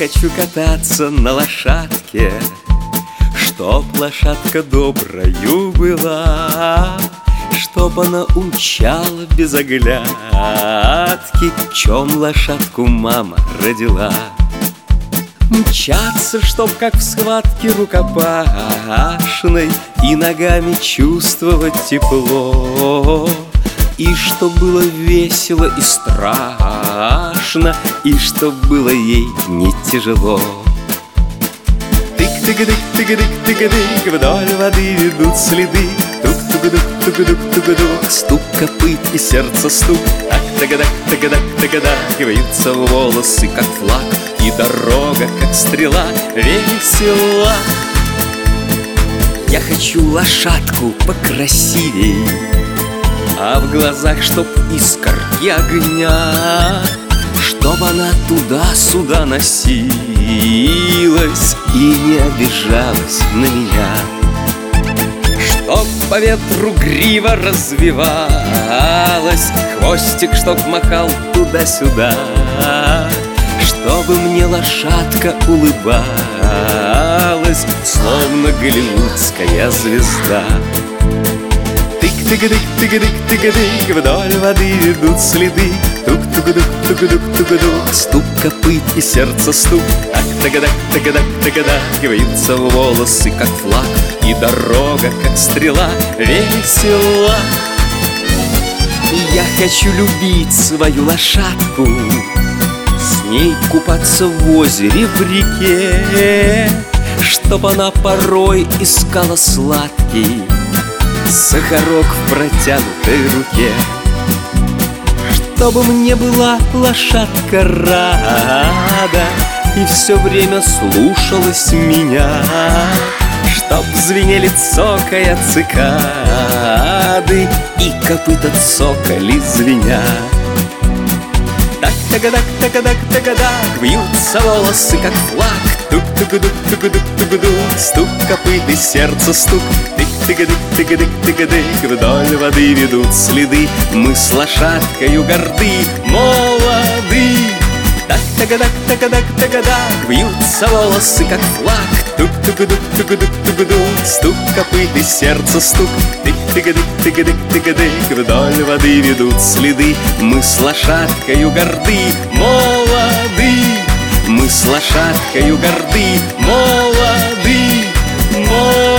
хочу кататься на лошадке, чтоб лошадка доброю была, чтоб она умчала без оглядки, чем лошадку мама родила. Мчаться, чтоб как в схватке рукопашной, и ногами чувствовать тепло, и чтоб было весело и страшно, и чтоб было ей не тяжело. Тык-тык-дык-тык-дык-тык-дык, вдоль воды ведут следы. Тук-тук-дук-тук-дук-тук-дук, стук копыт и сердце стук. Так-тагадак-тагадак-тагадак, вьются волосы, как флаг, и дорога, как стрела, весела. Я хочу лошадку покрасивей, а в глазах чтоб искорки огня, чтоб она туда-сюда носилась и не обижалась на меня. Чтоб по ветру грива развивалась, хвостик чтоб махал туда-сюда, чтобы мне лошадка улыбалась, словно голливудская звезда. Тык-тык-дык-тык-дык-тык-дык, вдоль воды ведут следы. Тук-тук-дук-тук-дук-тук-дук, стук копыт и сердце стук. Так-тагадак-тагадак-тагадак, вьются волосы, как флаг, и дорога, как стрела, весела. Я хочу любить свою лошадку, с ней купаться в озере, в реке, чтоб она порой искала сладкий сахарок в протянутой руке. Чтобы мне была лошадка рада и все время слушалась меня, чтоб звенели цокая цикады и копыта цокали звеня. Так-тагадак-тагадак-тагадак, вьются волосы, как флаг. Тук-тук-дук-тук-дук-тук-дук, стук копыт и сердце стук. Тык-тык-дык-тык-дык, вдоль воды ведут следы. Мы с лошадкою горды, молоды. Так-тагадак-тагадак-тагадак, вьются волосы, как флаг. Тук-тук-дук-тук-дук-тук-дук, стук копыт и сердце стук. Тык-тык-дык-тык-дык, вдоль воды ведут следы. Мы с лошадкою горды, молоды. Мы с лошадкою горды, молоды, молоды.